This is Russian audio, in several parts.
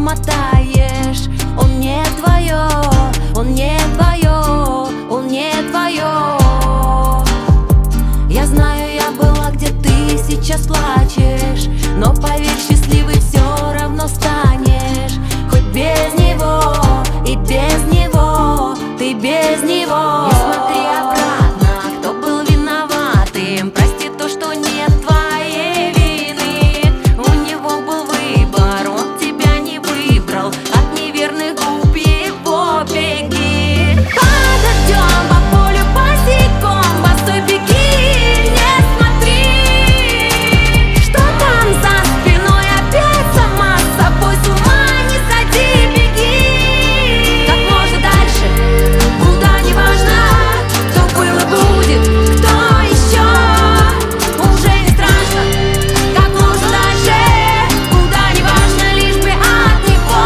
мотаешь. Он не твое, он не твое, он не твое. Я знаю, я была, где ты сейчас плачешь, но поверь, счастливый все равно станешь. Хоть без него и без него, ты без него. Не смотри обратно, кто был виноватым, прости то, что нет твоей вины. У него был выбор, он тебя не выбрал. От неверных губ его беги. Под дождем, по полю босиком, босой беги. Не смотри, что там за спиной, опять сама с собой с ума не сходи, беги. Как можно дальше, куда не важно, кто был и будет, кто еще, уже не страшно. Как можно дальше, куда не важно, лишь бы от него.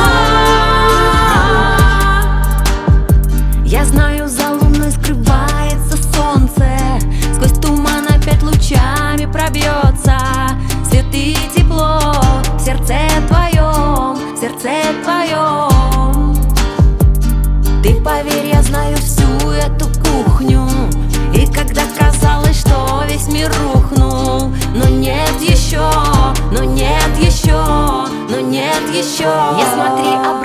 Я знаю, за луной скрывается солнце, сквозь туман опять лучами пробьется свет и тепло в сердце твоем, в сердце твоем. Ты поверь, я знаю всю эту кухню. И когда казалось, что весь мир рухнул, но нет еще, но нет еще, но нет еще. Не смотри обратно,